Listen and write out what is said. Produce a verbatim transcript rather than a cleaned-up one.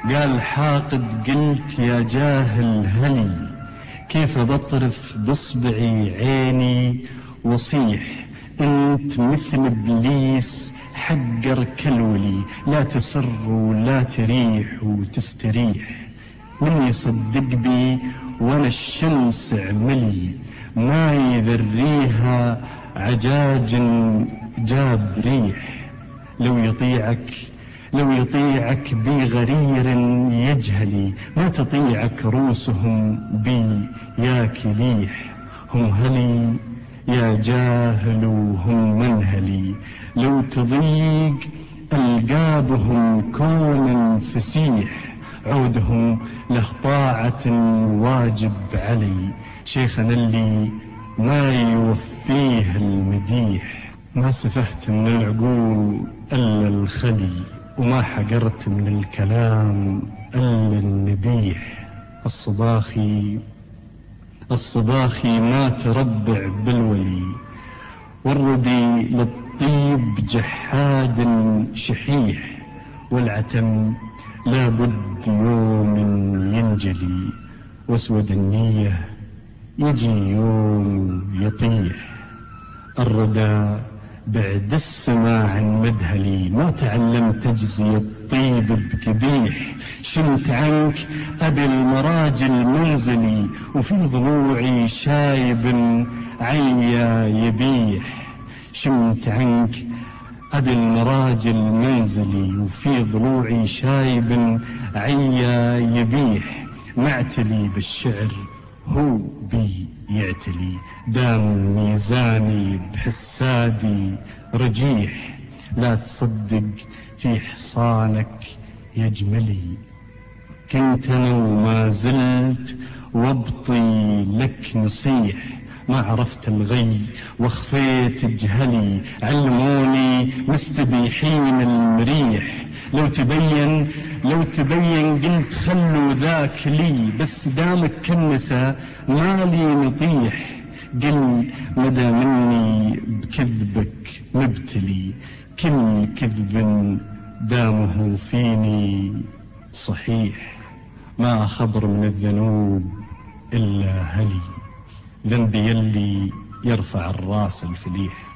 قال حاقد قلت يا جاهل هلي، كيف بطرف بصبعي عيني وصيح، انت مثل ابليس حقر كالولي، لا تسر ولا تريح وتستريح. من يصدق بي وانا الشمس عملي، ما يذريها عجاج جاب ريح. لو يطيعك لو يطيعك بي غرير يجهلي، ما تطيعك روسهم بي يا كليح. هم هلي يا جاهل هم منهلي، لو تضيق ألقابهم كون فسيح، عودهم له طاعة واجب علي. شيخنا اللي ما يوفيه المديح، ما سفهت من العقول إلا الخلي، وما حقرت من الكلام إلا النبيح. الصباخي الصباخي ما تربع بالولي، والردي للطيب جحاد شحيح، والعتم لا بد يوم ينجلي، واسود النية يجي يوم يطيح. الردى بعد السماع مدهلي، ما تعلمت تجزي الطيب بكبيح. شمت عنك أبي المراجل منزلي، وفي ضلوعي شايب عيا يبيح. شمت عنك أبي المراجل منزلي، وفي ضلوعي شايب عيا يبيح. معتلي بالشعر هو بي يعتلي، دام ميزاني بحسادي رجيح. لا تصدق في حصانك يجملي، كنت أنا وما زلت وابطي لك نصيح. ما عرفت الغي واخفيت جهلي، علموني مستبيحين المريح. لو تبين لو تبين قلت خلوا ذاك لي، بس دامك كنسة ما لي نطيح. قل مدى مني بكذبك مبتلي، كل كذب دامه فيني صحيح. ما خبر من الذنوب إلا هلي، ذنبي يلي يرفع الراس الفليح.